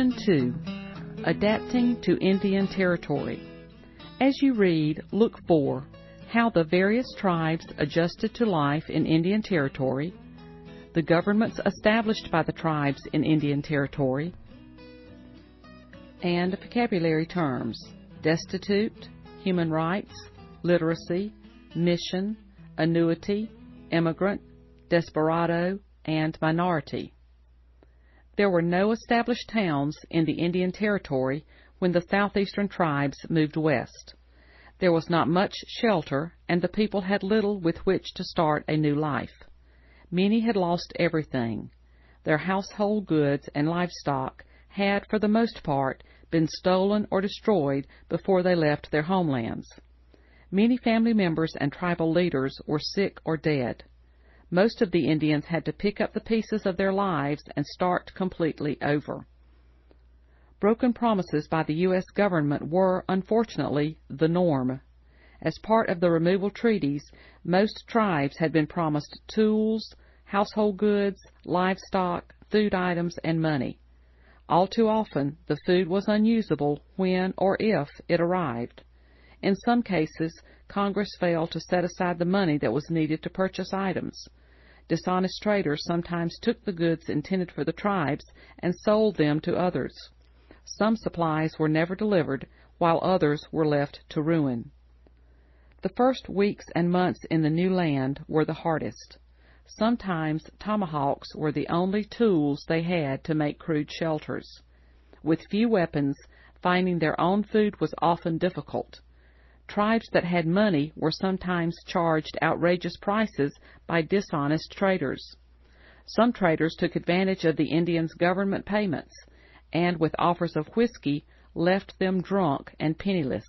Section 2, Adapting to Indian Territory. As you read, look for how the various tribes adjusted to life in Indian Territory, the governments established by the tribes in Indian Territory, and vocabulary terms: destitute, human rights, literacy, mission, annuity, immigrant, desperado, and minority. There were no established towns in the Indian Territory when the southeastern tribes moved west. There was not much shelter, and the people had little with which to start a new life. Many had lost everything. Their household goods and livestock had, for the most part, been stolen or destroyed before they left their homelands. Many family members and tribal leaders were sick or dead. Most of the Indians had to pick up the pieces of their lives and start completely over. Broken promises by the U.S. government were, unfortunately, the norm. As part of the removal treaties, most tribes had been promised tools, household goods, livestock, food items, and money. All too often, the food was unusable when or if it arrived. In some cases, Congress failed to set aside the money that was needed to purchase items. Dishonest traders sometimes took the goods intended for the tribes and sold them to others. Some supplies were never delivered, while others were left to ruin. The first weeks and months in the new land were the hardest. Sometimes tomahawks were the only tools they had to make crude shelters. With few weapons, finding their own food was often difficult. Tribes that had money were sometimes charged outrageous prices by dishonest traders. Some traders took advantage of the Indians' government payments, and with offers of whiskey, left them drunk and penniless.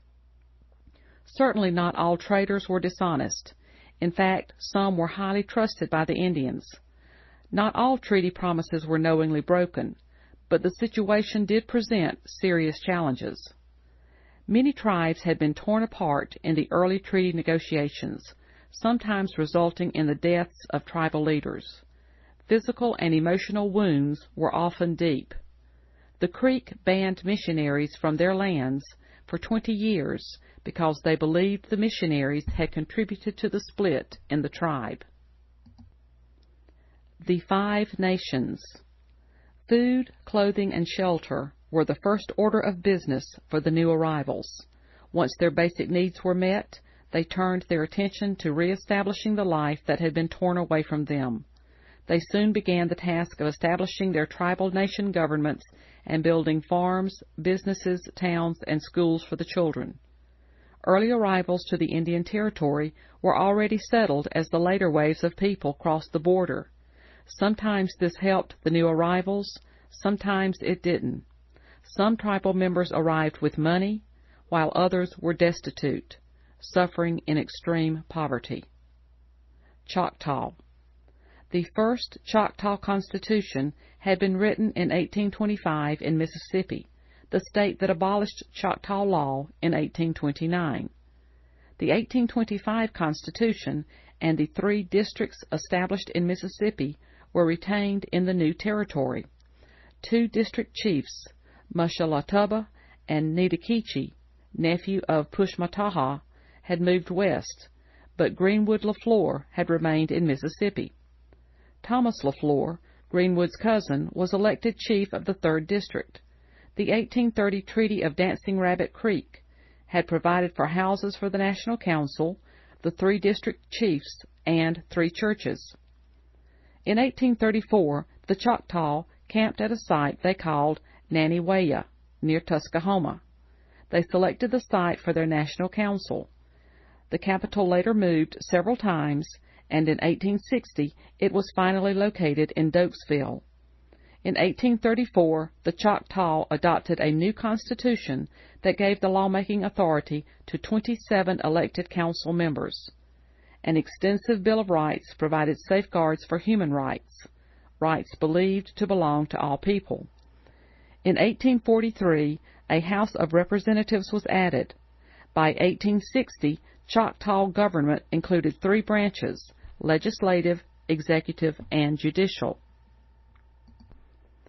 Certainly not all traders were dishonest. In fact, some were highly trusted by the Indians. Not all treaty promises were knowingly broken, but the situation did present serious challenges. Many tribes had been torn apart in the early treaty negotiations, sometimes resulting in the deaths of tribal leaders. Physical and emotional wounds were often deep. The Creek banned missionaries from their lands for 20 years because they believed the missionaries had contributed to the split in the tribe. The Five Nations. Food, clothing, and shelter were the first order of business for the new arrivals. Once their basic needs were met, they turned their attention to reestablishing the life that had been torn away from them. They soon began the task of establishing their tribal nation governments and building farms, businesses, towns, and schools for the children. Early arrivals to the Indian Territory were already settled as the later waves of people crossed the border. Sometimes this helped the new arrivals, sometimes it didn't. Some tribal members arrived with money, while others were destitute, suffering in extreme poverty. Choctaw. The first Choctaw Constitution had been written in 1825 in Mississippi, the state that abolished Choctaw law in 1829. The 1825 Constitution and the 3 districts established in Mississippi were retained in the new territory. 2 district chiefs, Mushalatubba and Nitakichi, nephew of Pushmataha, had moved west, but Greenwood LaFleur had remained in Mississippi. Thomas LaFleur, Greenwood's cousin, was elected chief of the 3rd District. The 1830 Treaty of Dancing Rabbit Creek had provided for houses for the National Council, the 3 district chiefs, and 3 churches. In 1834, the Choctaw camped at a site they called Naniwaya, near Tuskahoma. They selected the site for their National Council. The capital later moved several times, and in 1860 it was finally located in Dokesville. In 1834, the Choctaw adopted a new constitution that gave the lawmaking authority to 27 elected council members. An extensive Bill of Rights provided safeguards for human rights, rights believed to belong to all people. In 1843, a House of Representatives was added. By 1860, Choctaw government included 3 branches: legislative, executive, and judicial.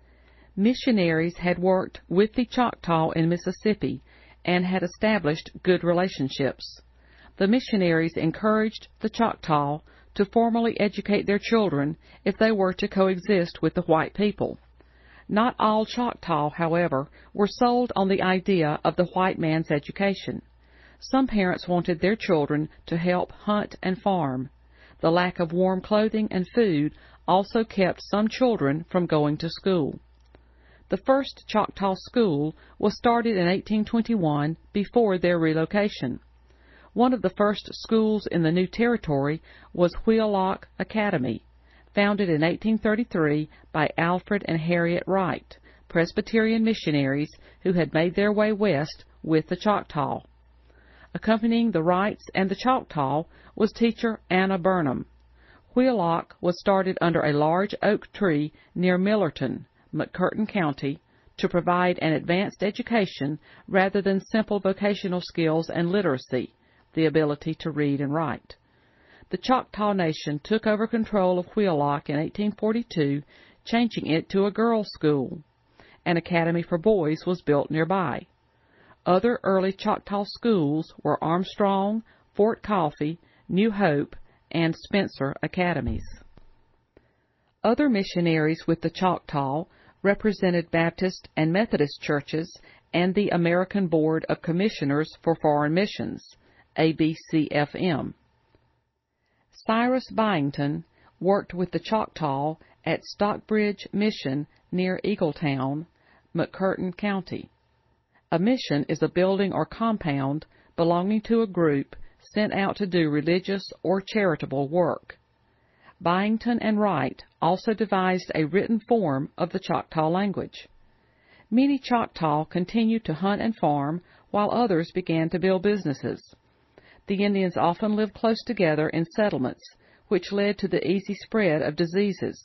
Missionaries had worked with the Choctaw in Mississippi and had established good relationships. The missionaries encouraged the Choctaw to formally educate their children if they were to coexist with the white people. Not all Choctaw, however, were sold on the idea of the white man's education. Some parents wanted their children to help hunt and farm. The lack of warm clothing and food also kept some children from going to school. The first Choctaw school was started in 1821 before their relocation. One of the first schools in the new territory was Wheelock Academy, founded in 1833 by Alfred and Harriet Wright, Presbyterian missionaries who had made their way west with the Choctaw. Accompanying the Wrights and the Choctaw was teacher Anna Burnham. Wheelock was started under a large oak tree near Millerton, McCurtain County, to provide an advanced education rather than simple vocational skills and literacy, the ability to read and write. The Choctaw Nation took over control of Wheelock in 1842, changing it to a girls' school. An academy for boys was built nearby. Other early Choctaw schools were Armstrong, Fort Coffee, New Hope, and Spencer Academies. Other missionaries with the Choctaw represented Baptist and Methodist churches and the American Board of Commissioners for Foreign Missions, ABCFM. Cyrus Byington worked with the Choctaw at Stockbridge Mission near Eagletown, McCurtain County. A mission is a building or compound belonging to a group sent out to do religious or charitable work. Byington and Wright also devised a written form of the Choctaw language. Many Choctaw continued to hunt and farm, while others began to build businesses. The Indians often lived close together in settlements, which led to the easy spread of diseases.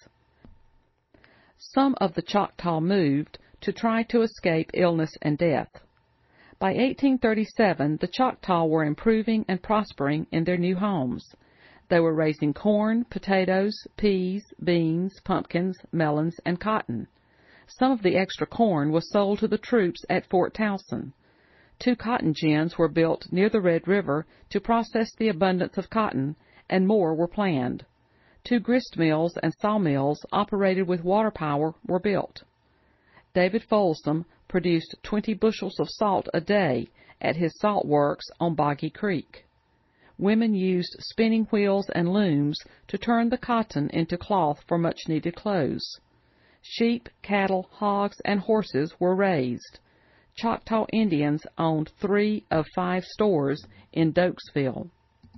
Some of the Choctaw moved to try to escape illness and death. By 1837, the Choctaw were improving and prospering in their new homes. They were raising corn, potatoes, peas, beans, pumpkins, melons, and cotton. Some of the extra corn was sold to the troops at Fort Towson. 2 cotton gins were built near the Red River to process the abundance of cotton, and more were planned. 2 grist mills and sawmills operated with water power were built. David Folsom produced 20 bushels of salt a day at his salt works on Boggy Creek. Women used spinning wheels and looms to turn the cotton into cloth for much-needed clothes. Sheep, cattle, hogs, and horses were raised. Choctaw Indians owned 3 of 5 stores in Dokesville.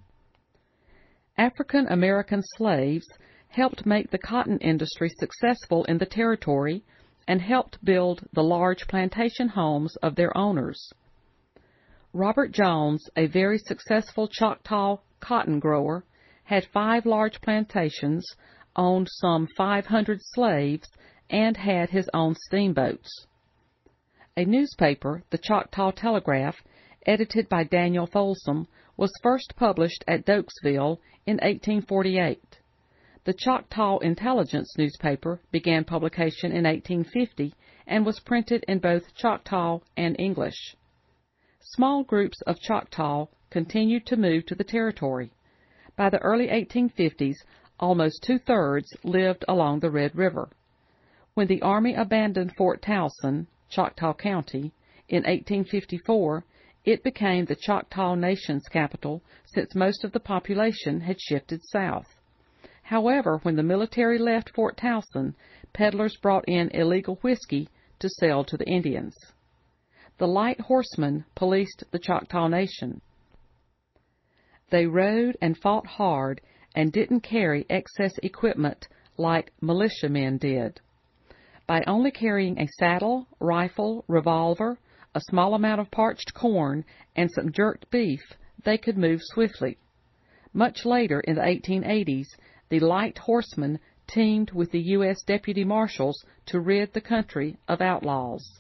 African American slaves helped make the cotton industry successful in the territory and helped build the large plantation homes of their owners. Robert Jones, a very successful Choctaw cotton grower, had 5 large plantations, owned some 500 slaves, and had his own steamboats. A newspaper, the Choctaw Telegraph, edited by Daniel Folsom, was first published at Dokesville in 1848. The Choctaw Intelligence newspaper began publication in 1850 and was printed in both Choctaw and English. Small groups of Choctaw continued to move to the territory. By the early 1850s, almost 2/3 lived along the Red River. When the Army abandoned Fort Towson, Choctaw County, in 1854, it became the Choctaw Nation's capital since most of the population had shifted south. However, when the military left Fort Towson, peddlers brought in illegal whiskey to sell to the Indians. The light horsemen policed the Choctaw Nation. They rode and fought hard and didn't carry excess equipment like militiamen did. By only carrying a saddle, rifle, revolver, a small amount of parched corn, and some jerked beef, they could move swiftly. Much later, in the 1880s, the light horsemen teamed with the U.S. deputy marshals to rid the country of outlaws.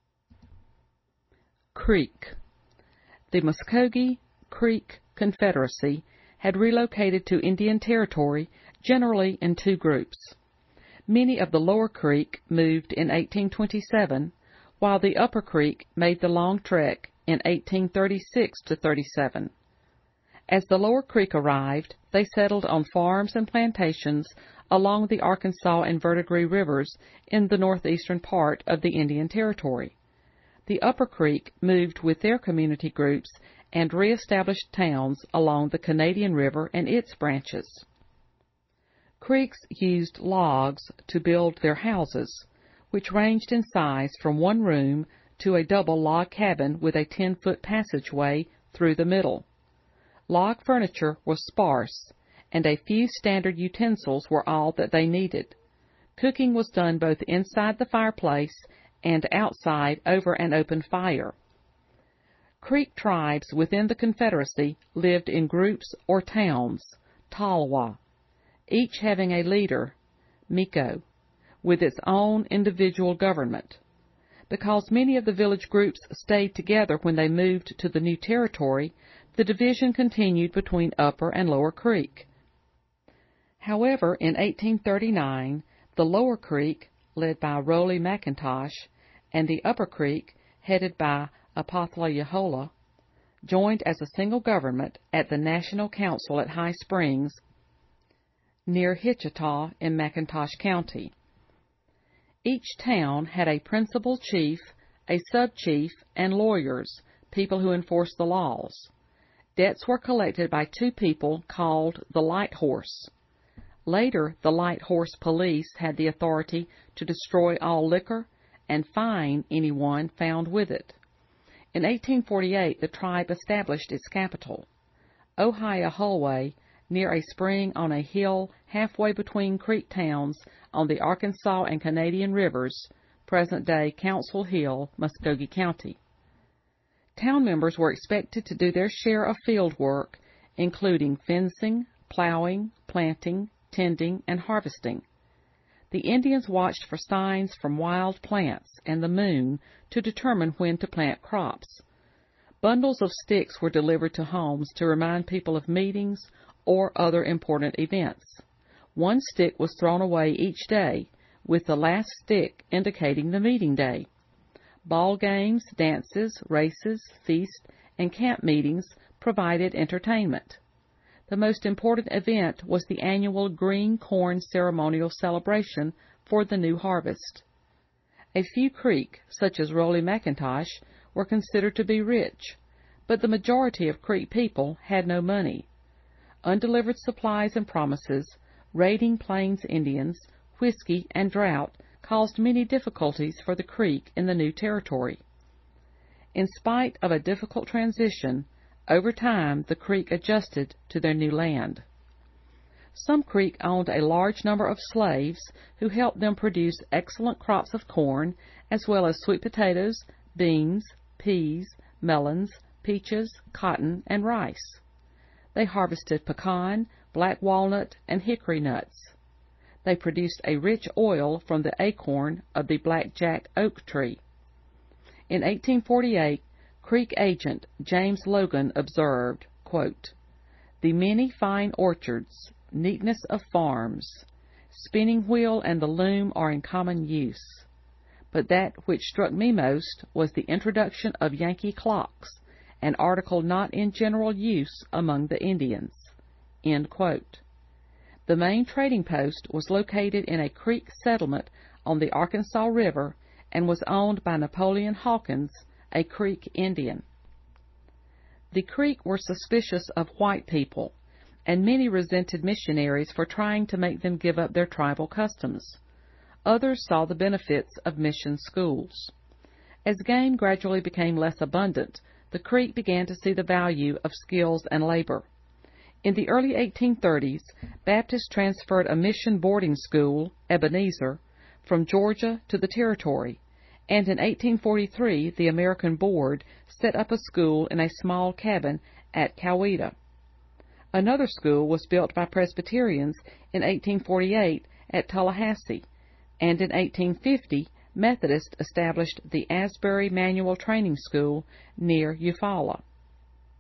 Creek. The Muskogee Creek Confederacy had relocated to Indian Territory, generally in 2 groups. Many of the Lower Creek moved in 1827, while the Upper Creek made the long trek in 1836 to 37. As the Lower Creek arrived, they settled on farms and plantations along the Arkansas and Verdigris rivers in the northeastern part of the Indian Territory. The Upper Creek moved with their community groups and reestablished towns along the Canadian River and its branches. Creeks used logs to build their houses, which ranged in size from one room to a double log cabin with a 10-foot passageway through the middle. Log furniture was sparse, and a few standard utensils were all that they needed. Cooking was done both inside the fireplace and outside over an open fire. Creek tribes within the Confederacy lived in groups or towns, Talwa, each having a leader, Miko, with its own individual government. Because many of the village groups stayed together when they moved to the new territory, the division continued between Upper and Lower Creek. However, in 1839, the Lower Creek, led by Rollie McIntosh, and the Upper Creek, headed by Apothla Yahola, joined as a single government at the National Council at High Springs, near Hitchita in McIntosh County. Each town had a principal chief, a sub-chief, and lawyers, people who enforced the laws. Debts were collected by two people called the Light Horse. Later, the Light Horse Police had the authority to destroy all liquor and fine anyone found with it. In 1848, the tribe established its capital, Ohiaholway, near a spring on a hill halfway between creek towns on the Arkansas and Canadian rivers, present-day Council Hill, Muskogee County. Town members were expected to do their share of field work, including fencing, plowing, planting, tending, and harvesting. The Indians watched for signs from wild plants and the moon to determine when to plant crops. Bundles of sticks were delivered to homes to remind people of meetings or other important events. One stick was thrown away each day, with the last stick indicating the meeting day. Ball games, dances, races, feasts, and camp meetings provided entertainment. The most important event was the annual green corn ceremonial celebration for the new harvest. A few Creek, such as Rollie McIntosh, were considered to be rich, but the majority of Creek people had no money. Undelivered supplies and promises, raiding Plains Indians, whiskey, and drought caused many difficulties for the Creek in the new territory. In spite of a difficult transition, over time the Creek adjusted to their new land. Some Creek owned a large number of slaves who helped them produce excellent crops of corn, as well as sweet potatoes, beans, peas, melons, peaches, cotton, and rice. They harvested pecan, black walnut, and hickory nuts. They produced a rich oil from the acorn of the blackjack oak tree. In 1848, Creek agent James Logan observed, quote, "The many fine orchards, neatness of farms, spinning wheel and the loom are in common use. But that which struck me most was the introduction of Yankee clocks, an article not in general use among the Indians." End quote. The main trading post was located in a Creek settlement on the Arkansas River and was owned by Napoleon Hawkins, a Creek Indian. The Creek were suspicious of white people, and many resented missionaries for trying to make them give up their tribal customs. Others saw the benefits of mission schools. As game gradually became less abundant, the Creek began to see the value of skills and labor. In the early 1830s, Baptists transferred a mission boarding school, Ebenezer, from Georgia to the territory, and in 1843 the American Board set up a school in a small cabin at Coweta. Another school was built by Presbyterians in 1848 at Tallahassee, and in 1850 Methodists established the Asbury Manual Training School near Eufaula.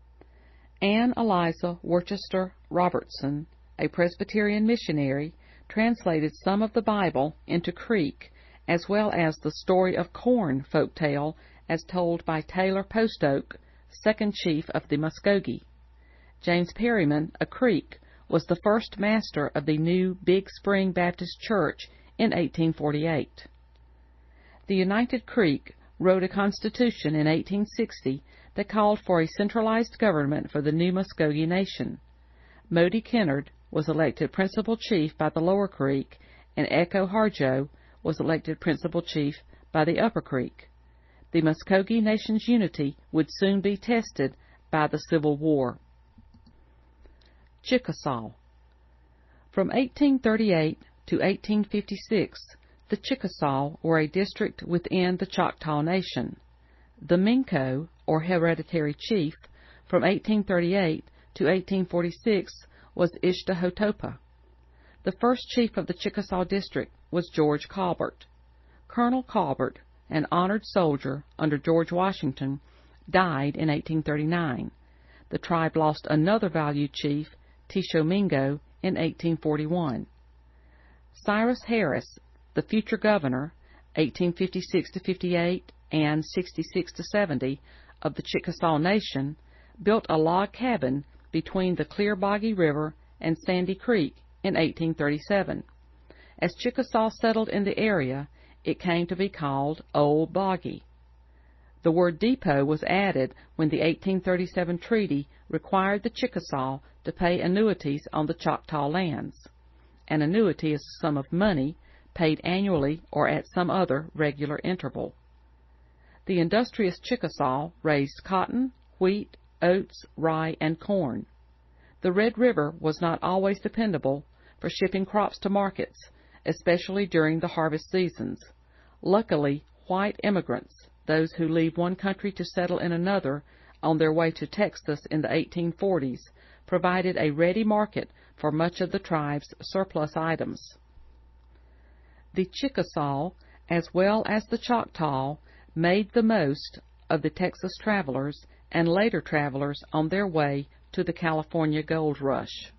Anne Eliza Worcester Robertson, a Presbyterian missionary, translated some of the Bible into Creek, as well as the Story of Corn folk tale as told by Taylor Postoke, second chief of the Muskogee. James Perryman, a Creek, was the first master of the new Big Spring Baptist Church in 1848. The United Creek wrote a constitution in 1860 that called for a centralized government for the new Muskogee Nation. Modi Kennard was elected principal chief by the Lower Creek, and Echo Harjo was elected principal chief by the Upper Creek. The Muskogee Nation's unity would soon be tested by the Civil War. Chickasaw. From 1838 to 1856, the Chickasaw were a district within the Choctaw Nation. The Minco, or hereditary chief, from 1838 to 1846 was Ishtahotopah. The first chief of the Chickasaw district was George Colbert. Colonel Colbert, an honored soldier under George Washington, died in 1839. The tribe lost another valued chief, Tishomingo, in 1841. Cyrus Harris, the future governor, 1856 to 58 and 66 to 70, of the Chickasaw Nation, built a log cabin between the Clear Boggy River and Sandy Creek in 1837. As Chickasaw settled in the area, it came to be called Old Boggy. The word depot was added when the 1837 treaty required the Chickasaw to pay annuities on the Choctaw lands. An annuity is a sum of money paid annually or at some other regular interval. The industrious Chickasaw raised cotton, wheat, oats, rye, and corn. The Red River was not always dependable for shipping crops to markets, especially during the harvest seasons. Luckily, white immigrants, those who leave one country to settle in another on their way to Texas in the 1840s, provided a ready market for much of the tribe's surplus items. The Chickasaw, as well as the Choctaw, made the most of the Texas travelers and later travelers on their way to the California gold rush.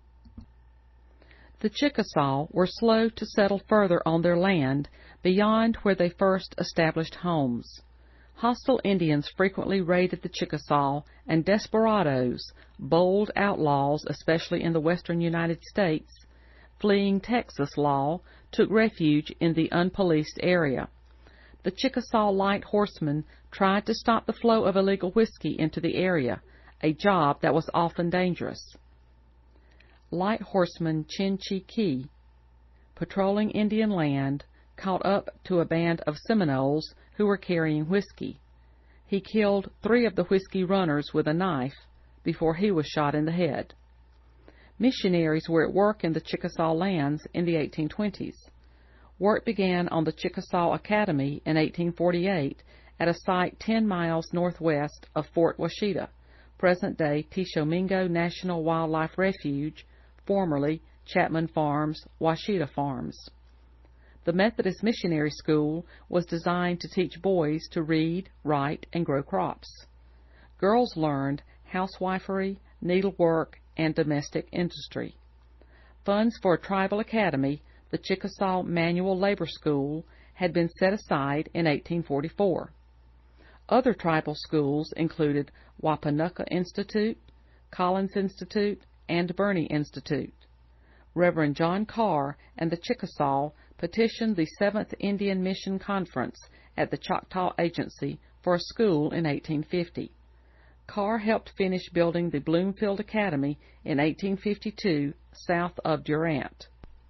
The Chickasaw were slow to settle further on their land beyond where they first established homes. Hostile Indians frequently raided the Chickasaw, and desperadoes, bold outlaws especially in the western United States, fleeing Texas law, took refuge in the unpoliced area. The Chickasaw light horsemen tried to stop the flow of illegal whiskey into the area, a job that was often dangerous. Light horseman Chin Chi Kee, patrolling Indian land, caught up to a band of Seminoles who were carrying whiskey. He killed 3 of the whiskey runners with a knife before he was shot in the head. Missionaries were at work in the Chickasaw lands in the 1820s. Work began on the Chickasaw Academy in 1848 at a site 10 miles northwest of Fort Washita, present-day Tishomingo National Wildlife Refuge, formerly Chapman Farms, Washita Farms. The Methodist Missionary School was designed to teach boys to read, write, and grow crops. Girls learned housewifery, needlework, and domestic industry. Funds for a tribal academy, the Chickasaw Manual Labor School, had been set aside in 1844. Other tribal schools included Wapanucka Institute, Collins Institute, and Burney Institute. Reverend John Carr and the Chickasaw petitioned the 7th Indian Mission Conference at the Choctaw Agency for a school in 1850. Carr helped finish building the Bloomfield Academy in 1852 south of Durant.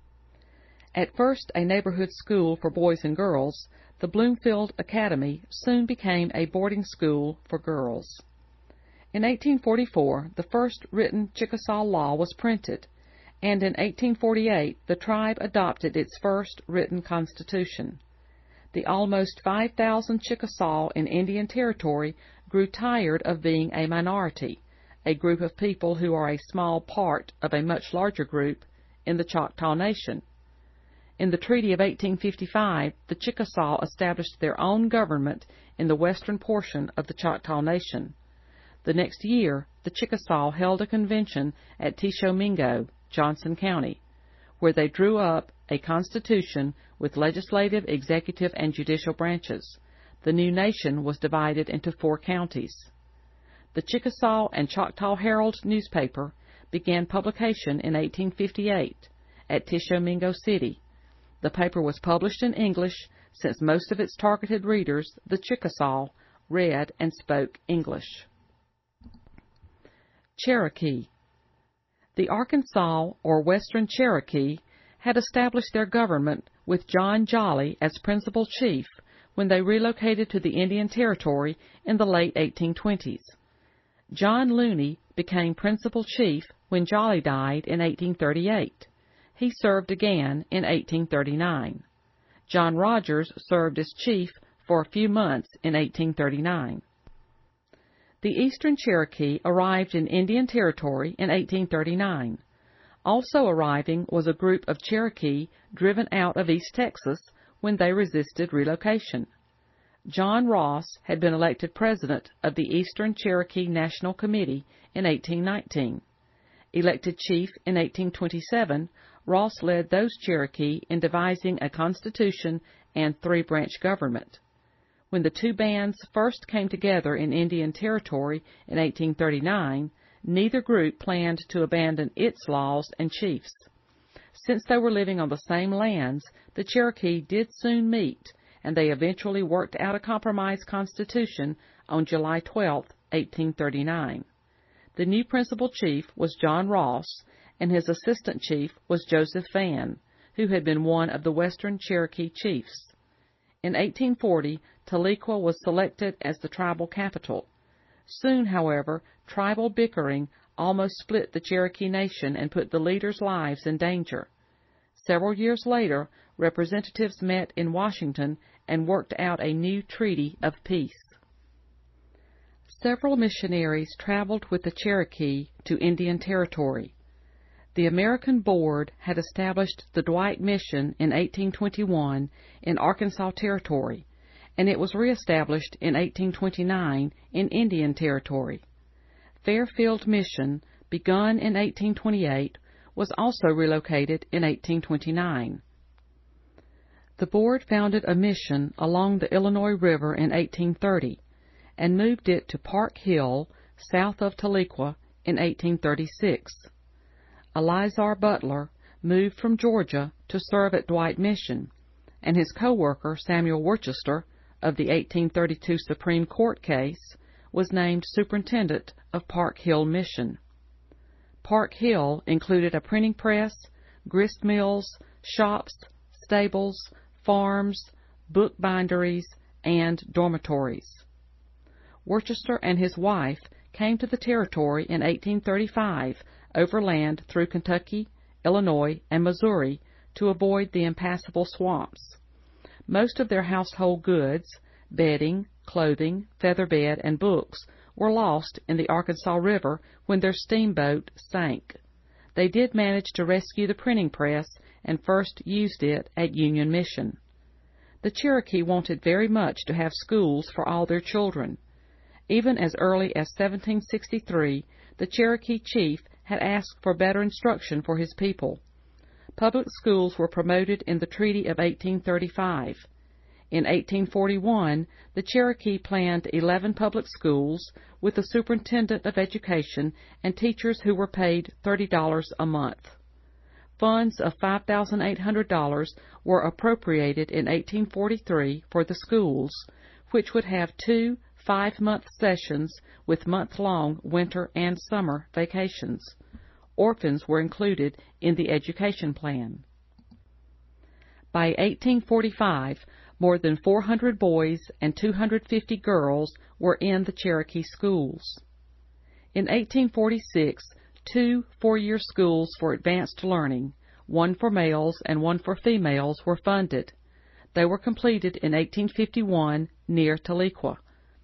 At first a neighborhood school for boys and girls, the Bloomfield Academy soon became a boarding school for girls. In 1844, the first written Chickasaw law was printed, and in 1848 the tribe adopted its first written constitution. The almost 5,000 Chickasaw in Indian Territory grew tired of being a minority, a group of people who are a small part of a much larger group in the Choctaw Nation. In the Treaty of 1855, the Chickasaw established their own government in the western portion of the Choctaw Nation. The next year, the Chickasaw held a convention at Tishomingo, Johnson County, where they drew up a constitution with legislative, executive, and judicial branches. The new nation was divided into 4 counties. The Chickasaw and Choctaw Herald newspaper began publication in 1858 at Tishomingo City. The paper was published in English, since most of its targeted readers, the Chickasaw, read and spoke English. Cherokee. The Arkansas or Western Cherokee had established their government with John Jolly as principal chief when they relocated to the Indian Territory in the late 1820s. John Looney became principal chief when Jolly died in 1838. He served again in 1839. John Rogers served as chief for a few months in 1839. The Eastern Cherokee arrived in Indian Territory in 1839. Also arriving was a group of Cherokee driven out of East Texas when they resisted relocation. John Ross had been elected president of the Eastern Cherokee National Committee in 1819. Elected chief in 1827, Ross led those Cherokee in devising a constitution and 3-branch government. When the 2 bands first came together in Indian Territory in 1839, neither group planned to abandon its laws and chiefs. Since they were living on the same lands, the Cherokee did soon meet, and they eventually worked out a compromise constitution on July 12, 1839. The new principal chief was John Ross, and his assistant chief was Joseph Vann, who had been one of the Western Cherokee chiefs. In 1840, Tahlequah was selected as the tribal capital. Soon, however, tribal bickering almost split the Cherokee Nation and put the leaders' lives in danger. Several years later, representatives met in Washington and worked out a new treaty of peace. Several missionaries traveled with the Cherokee to Indian Territory. The American Board had established the Dwight Mission in 1821 in Arkansas Territory, and it was reestablished in 1829 in Indian Territory. Fairfield Mission, begun in 1828, was also relocated in 1829. The Board founded a mission along the Illinois River in 1830 and moved it to Park Hill, south of Tahlequah, in 1836. Elizar Butler moved from Georgia to serve at Dwight Mission, and his co-worker Samuel Worcester of the 1832 Supreme Court case was named superintendent of Park Hill Mission. Park Hill included a printing press, grist mills, shops, stables, farms, book binderies, and dormitories. Worcester and his wife came to the territory in 1835 overland through Kentucky, Illinois, and Missouri to avoid the impassable swamps. Most of their household goods, bedding, clothing, feather bed, and books were lost in the Arkansas River when their steamboat sank. They did manage to rescue the printing press and first used it at Union Mission. The Cherokee wanted very much to have schools for all their children. Even as early as 1763, the Cherokee chief had asked for better instruction for his people. Public schools were promoted in the Treaty of 1835. In 1841, the Cherokee planned 11 public schools with a superintendent of education and teachers who were paid $30 a month. Funds of $5,800 were appropriated in 1843 for the schools, which would have 2 5-month sessions with month-long winter and summer vacations. Orphans were included in the education plan. By 1845, more than 400 boys and 250 girls were in the Cherokee schools. In 1846, 2 4-year schools for advanced learning, one for males and one for females, were funded. They were completed in 1851 near Tahlequah.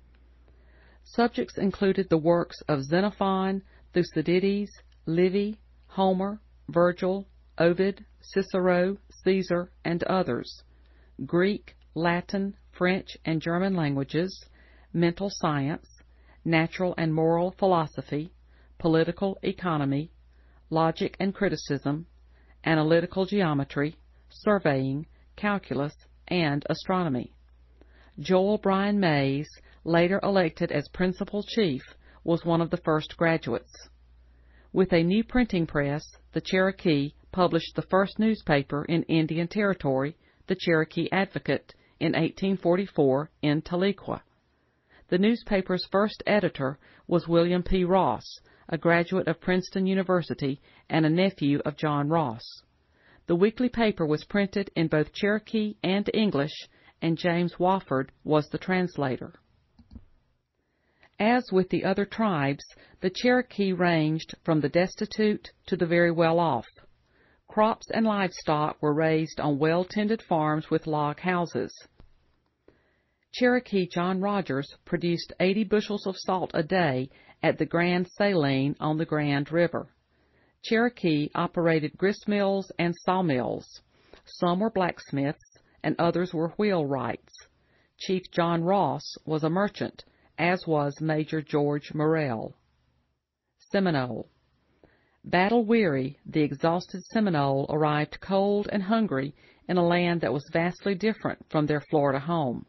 Subjects included the works of Xenophon, Thucydides, Livy, Homer, Virgil, Ovid, Cicero, Caesar, and others, Greek, Latin, French, and German languages, mental science, natural and moral philosophy, political economy, logic and criticism, analytical geometry, surveying, calculus, and astronomy. Joel Bryan Mays, later elected as principal chief, was one of the first graduates. With a new printing press, the Cherokee published the first newspaper in Indian Territory, the Cherokee Advocate, in 1844 in Tahlequah. The newspaper's first editor was William P. Ross, a graduate of Princeton University and a nephew of John Ross. The weekly paper was printed in both Cherokee and English, and James Wofford was the translator. As with the other tribes, the Cherokee ranged from the destitute to the very well-off. Crops and livestock were raised on well-tended farms with log houses. Cherokee John Rogers produced 80 bushels of salt a day at the Grand Saline on the Grand River. Cherokee operated grist mills and sawmills. Some were blacksmiths, and others were wheelwrights. Chief John Ross was a merchant, as was Major George Morrell. Seminole. Battle-weary, the exhausted Seminole arrived cold and hungry in a land that was vastly different from their Florida home.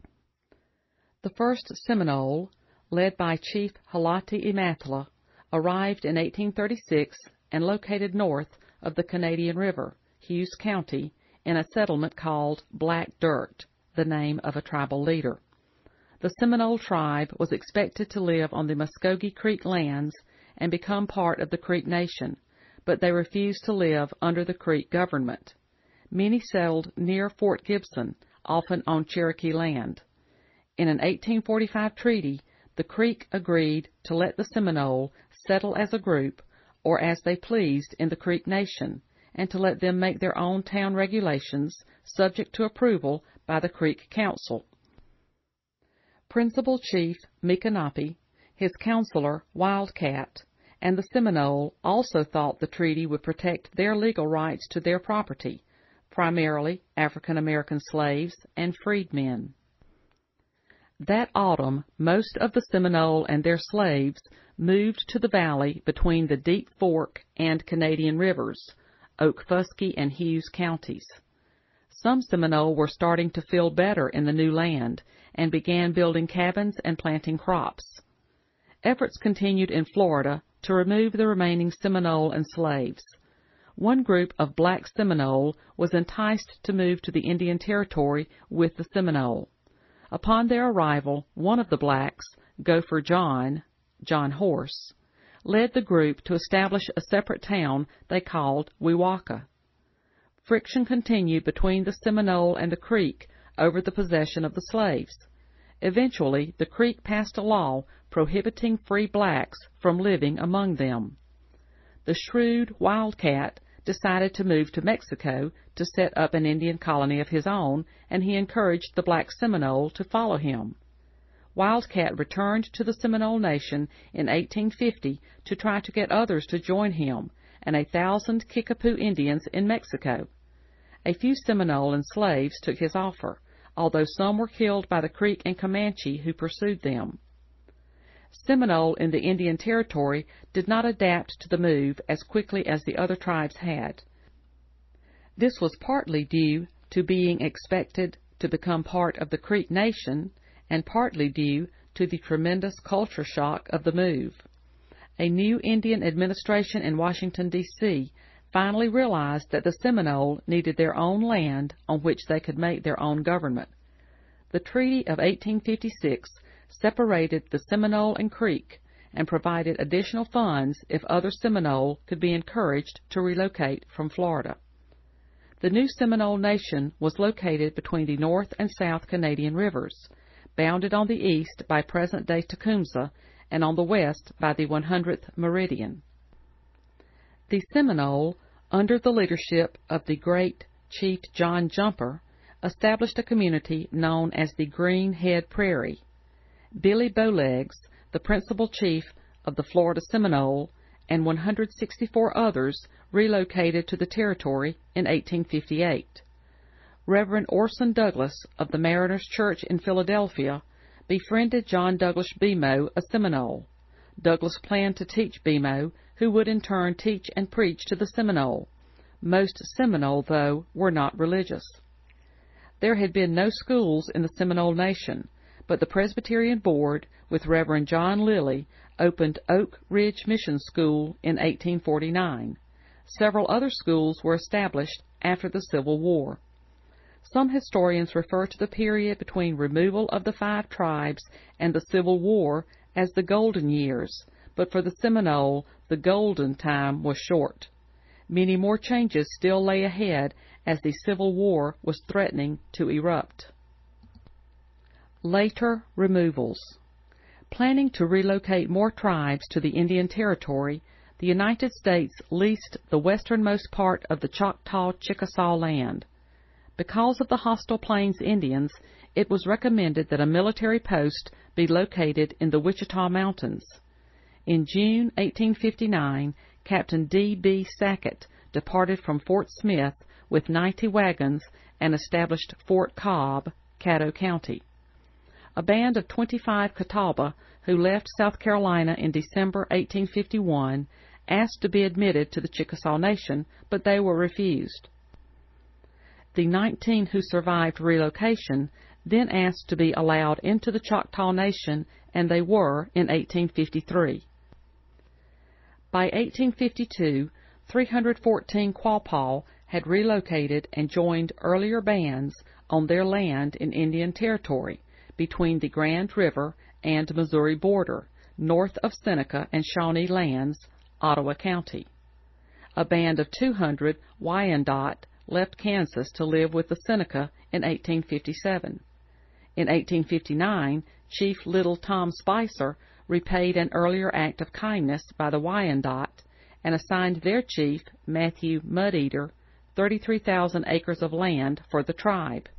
The first Seminole, led by Chief Halati Imatla, arrived in 1836 and located north of the Canadian River, Hughes County, in a settlement called Black Dirt, the name of a tribal leader. The Seminole tribe was expected to live on the Muskogee Creek lands and become part of the Creek Nation, but they refused to live under the Creek government. Many settled near Fort Gibson, often on Cherokee land. In an 1845 treaty, the Creek agreed to let the Seminole settle as a group or as they pleased in the Creek Nation, and to let them make their own town regulations, subject to approval by the Creek Council. Principal Chief Micanopy, his counselor Wildcat, and the Seminole also thought the treaty would protect their legal rights to their property, primarily African American slaves and freedmen. That autumn, most of the Seminole and their slaves moved to the valley between the Deep Fork and Canadian rivers, Okfuskee and Hughes counties. Some Seminole were starting to feel better in the new land and began building cabins and planting crops. Efforts continued in Florida to remove the remaining Seminole and slaves. One group of black Seminole was enticed to move to the Indian Territory with the Seminole. Upon their arrival, one of the blacks, Gopher John Horse, led the group to establish a separate town they called Weewaka. Friction continued between the Seminole and the Creek over the possession of the slaves. Eventually, the Creek passed a law prohibiting free blacks from living among them. The shrewd Wildcat decided to move to Mexico to set up an Indian colony of his own, and he encouraged the black Seminole to follow him. Wildcat returned to the Seminole Nation in 1850 to try to get others to join him and 1,000 Kickapoo Indians in Mexico. A few Seminole and slaves took his offer, although some were killed by the Creek and Comanche who pursued them. Seminole in the Indian Territory did not adapt to the move as quickly as the other tribes had. This was partly due to being expected to become part of the Creek Nation, and partly due to the tremendous culture shock of the move. A new Indian administration in Washington, D.C. finally realized that the Seminole needed their own land on which they could make their own government. The Treaty of 1856 separated the Seminole and Creek and provided additional funds if other Seminole could be encouraged to relocate from Florida. The new Seminole Nation was located between the North and South Canadian rivers, bounded on the east by present-day Tecumseh and on the west by the 100th meridian. The Seminole, under the leadership of the great Chief John Jumper, established a community known as the Green Head Prairie. Billy Bowlegs, the principal chief of the Florida Seminole, and 164 others relocated to the territory in 1858. Reverend Orson Douglas of the Mariners Church in Philadelphia befriended John Douglas Bemo, a Seminole. Douglas planned to teach Bemo, who would in turn teach and preach to the Seminole. Most Seminole, though, were not religious. There had been no schools in the Seminole Nation, but the Presbyterian Board, with Reverend John Lilly, opened Oak Ridge Mission School in 1849. Several other schools were established after the Civil War. Some historians refer to the period between removal of the 5 tribes and the Civil War as the Golden Years, but for the Seminole, the golden time was short. Many more changes still lay ahead as the Civil War was threatening to erupt. Later removals. Planning to relocate more tribes to the Indian Territory, the United States leased the westernmost part of the Choctaw-Chickasaw land. Because of the hostile Plains Indians, it was recommended that a military post be located in the Wichita Mountains. In June 1859, Captain D.B. Sackett departed from Fort Smith with 90 wagons and established Fort Cobb, Caddo County. A band of 25 Catawba, who left South Carolina in December 1851, asked to be admitted to the Chickasaw Nation, but they were refused. The 19 who survived relocation then asked to be allowed into the Choctaw Nation, and they were in 1853. By 1852, 314 Quapaw had relocated and joined earlier bands on their land in Indian Territory, between the Grand River and Missouri border, north of Seneca and Shawnee lands, Ottawa County. A band of 200 Wyandot left Kansas to live with the Seneca in 1857. In 1859, Chief Little Tom Spicer repaid an earlier act of kindness by the Wyandot and assigned their chief, Matthew Mudeater, 33,000 acres of land for the tribe.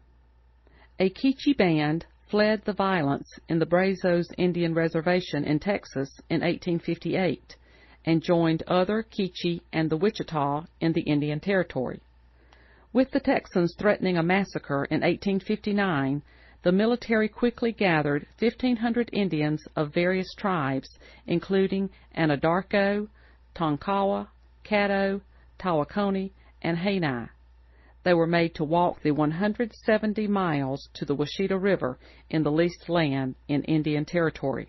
A K'iche' band fled the violence in the Brazos Indian Reservation in Texas in 1858 and joined other K'iche' and the Wichita in the Indian Territory. With the Texans threatening a massacre in 1859, the military quickly gathered 1,500 Indians of various tribes, including Anadarko, Tonkawa, Caddo, Tawakoni, and Hainai. They were made to walk the 170 miles to the Washita River in the leased land in Indian Territory.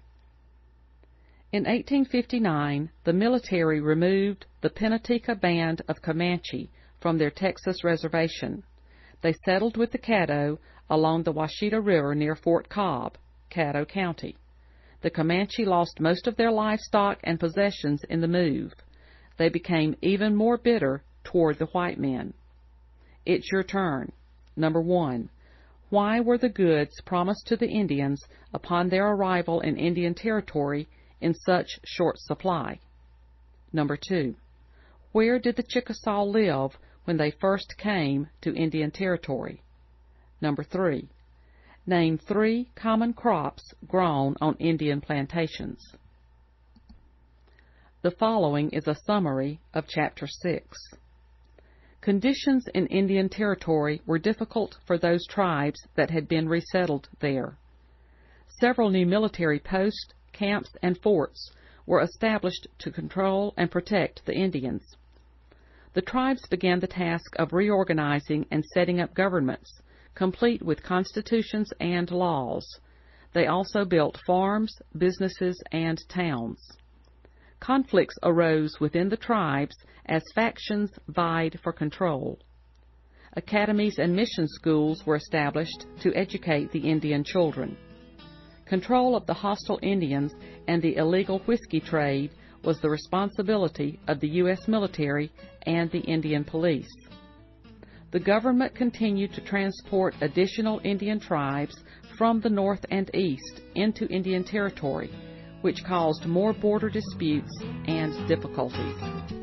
In 1859, the military removed the Pennateca Band of Comanche from their Texas reservation. They settled with the Caddo along the Washita River near Fort Cobb, Caddo County. The Comanche lost most of their livestock and possessions in the move. They became even more bitter toward the white men. It's your turn. Number 1. Why were the goods promised to the Indians upon their arrival in Indian Territory in such short supply? Number 2. Where did the Chickasaw live when they first came to Indian Territory? Number 3. Name 3 common crops grown on Indian plantations. The following is a summary of Chapter 6. Conditions in Indian Territory were difficult for those tribes that had been resettled there. Several new military posts, camps, and forts were established to control and protect the Indians. The tribes began the task of reorganizing and setting up governments, complete with constitutions and laws. They also built farms, businesses, and towns. Conflicts arose within the tribes as factions vied for control. Academies and mission schools were established to educate the Indian children. Control of the hostile Indians and the illegal whiskey trade was the responsibility of the U.S. military and the Indian police. The government continued to transport additional Indian tribes from the north and east into Indian Territory, which caused more border disputes and difficulties.